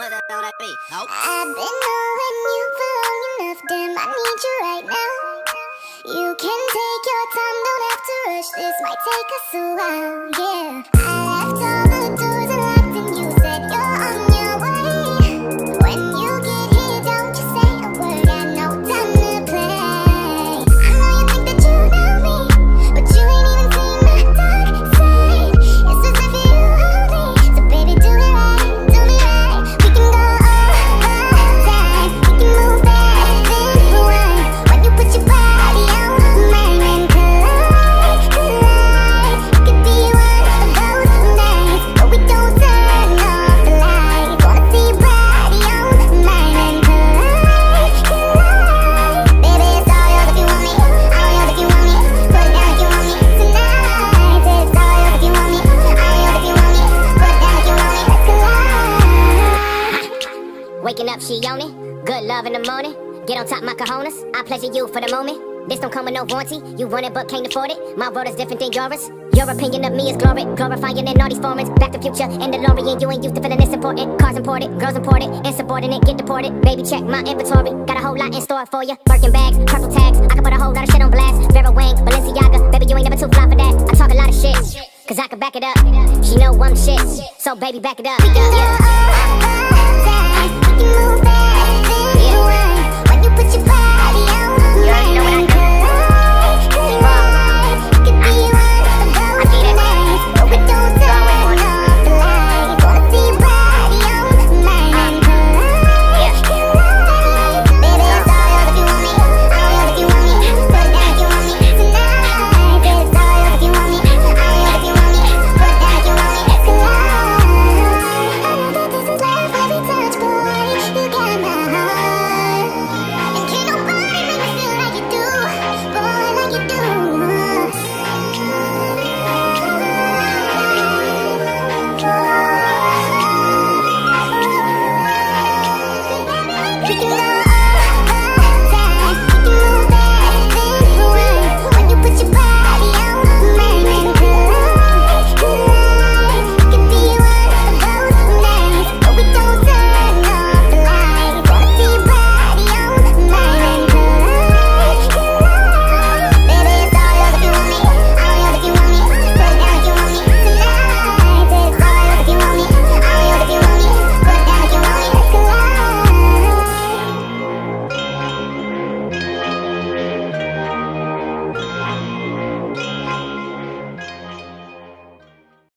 I've been knowing you for long enough, damn, I need you right now. You can take your time, don't have to rush, this might take us a while, yeah. I left all the doors unlocked and you said you're on your way. When you get here, don't you say a word, got no time to play. I know you think that you know me, but you ain't even seen my dark side. It's as if you own me, so baby do it right, do me right. We can go all time, we can move fast and rewind. When you put your body on mine and collide, collide. It could be one of those nights, but we don't turn off the lights. Wanna see your body on mine and collide, collide. Baby, it's all yours if you want me, all yours if you want me. Put it down if you want me tonight. It's all yours if you want me, all yours if you want me. Put it down if you want me, let's collide. Waking up, she on it. Good love in the morning. Get on top, my cojones. I pleasure you for the moment. This don't come with no warranty. You want it but can't afford it. My world is different than yours. Your opinion of me is glory, glorifying in all these foreigns. Back to Future and DeLorean. You ain't used to feeling this important. Cars imported, girls imported, insubordinate, get deported. Baby, check my inventory. Got a whole lot in store for you. Birkin bags, purple tags. I can put a whole lot of shit on blast. Vera Wang, Balenciaga. Baby, you ain't never too fly for that. I talk a lot of shit, cause I can back it up. She know I'm shit, so baby, back it up. We can go all time, we can move